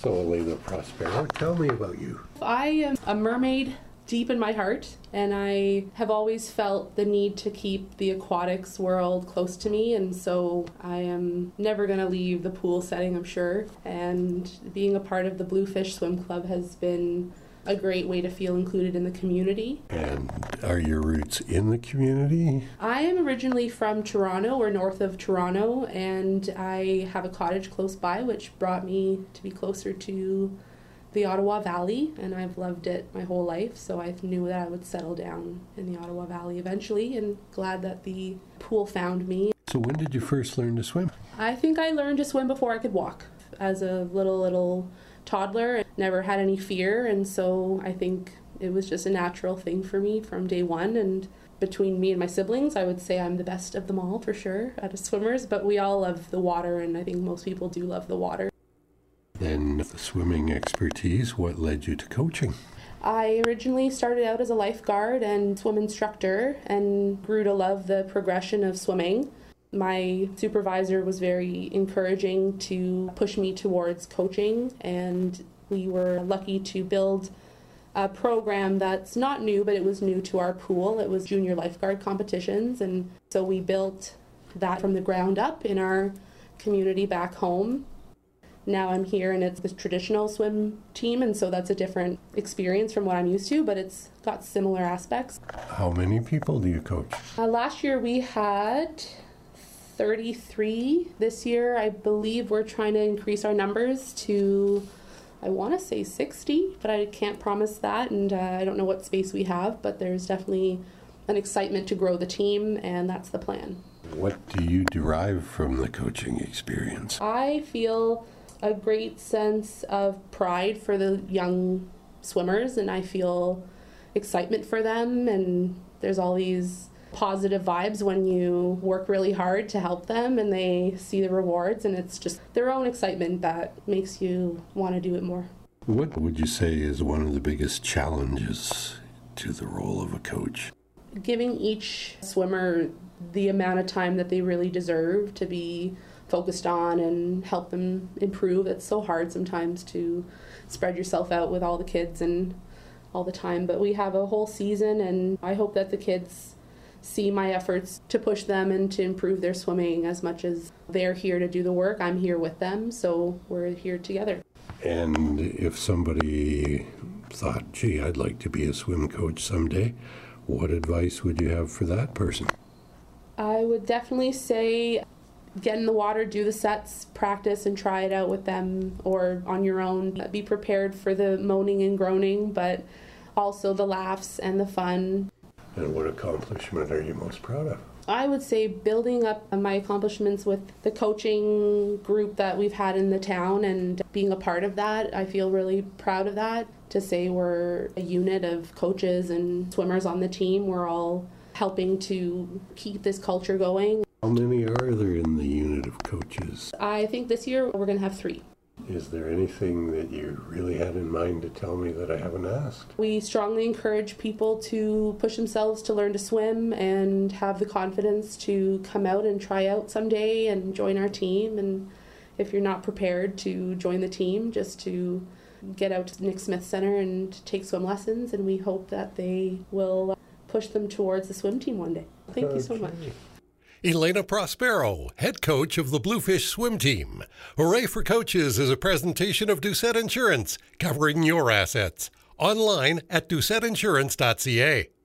So, Elena Prospero, tell me about you. I am a mermaid deep in my heart, and I have always felt the need to keep the aquatics world close to me, and so I am never going to leave the pool setting, I'm sure. And being a part of the Bluefish Swim Club has been a great way to feel included in the community. And are your roots in the community? I am originally from Toronto, or north of Toronto, and I have a cottage close by, which brought me to be closer to the Ottawa Valley, and I've loved it my whole life, so I knew that I would settle down in the Ottawa Valley eventually, and glad that the pool found me. So when did you first learn to swim? I think I learned to swim before I could walk. As a little toddler, never had any fear, and so I think it was just a natural thing for me from day one. And between me and my siblings, I would say I'm the best of them all for sure out of swimmers, but we all love the water, and I think most people do love the water. Then the swimming expertise, what led you to coaching? I originally started out as a lifeguard and swim instructor and grew to love the progression of swimming. My supervisor was very encouraging to push me towards coaching, and we were lucky to build a program that's not new, but it was new to our pool. It was junior lifeguard competitions, and so we built that from the ground up in our community back home. Now I'm here and it's the traditional swim team, and so that's a different experience from what I'm used to, but it's got similar aspects. How many people do you coach? Last year we had 33. This year I believe we're trying to increase our numbers to, I want to say 60, but I can't promise that, and I don't know what space we have, but there's definitely an excitement to grow the team, and that's the plan. What do you derive from the coaching experience? I feel a great sense of pride for the young swimmers, and I feel excitement for them, and there's all these positive vibes when you work really hard to help them and they see the rewards, and it's just their own excitement that makes you want to do it more. What would you say is one of the biggest challenges to the role of a coach? Giving each swimmer the amount of time that they really deserve to be focused on and help them improve. It's so hard sometimes to spread yourself out with all the kids and all the time, but we have a whole season, and I hope that the kids see my efforts to push them and to improve their swimming. As much as they're here to do the work, I'm here with them, so we're here together. And if somebody thought, gee, I'd like to be a swim coach someday, what advice would you have for that person? I would definitely say get in the water, do the sets, practice, and try it out with them or on your own. Be prepared for the moaning and groaning, but also the laughs and the fun. And what accomplishment are you most proud of? I would say building up my accomplishments with the coaching group that we've had in the town and being a part of that. I feel really proud of that. To say we're a unit of coaches and swimmers on the team, we're all helping to keep this culture going. How many are there in the unit of coaches? I think this year we're going to have 3. Is there anything that you really had in mind to tell me that I haven't asked? We strongly encourage people to push themselves to learn to swim and have the confidence to come out and try out someday and join our team. And if you're not prepared to join the team, just to get out to the Nick Smith Center and take swim lessons, and we hope that they will push them towards the swim team one day. Thank you so much. Elena Prospero, head coach of the Bluefish swim team. Hooray for Coaches is a presentation of Doucette Insurance, covering your assets. Online at doucetteinsurance.ca.